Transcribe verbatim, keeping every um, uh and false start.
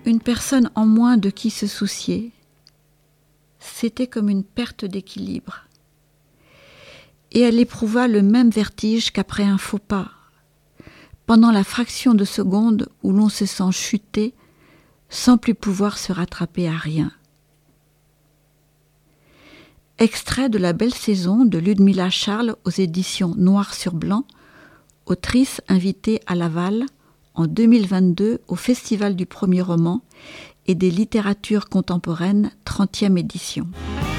une personne en moins de qui se soucier. C'était comme une perte d'équilibre. Et elle éprouva le même vertige qu'après un faux pas, pendant la fraction de seconde où l'on se sent chuter sans plus pouvoir se rattraper à rien. Extrait de La Belle Saison de Ludmilla Charles aux éditions Noir sur Blanc, autrice invitée à Laval en deux mille vingt-deux au Festival du Premier Roman et des Littératures Contemporaines, trentième édition.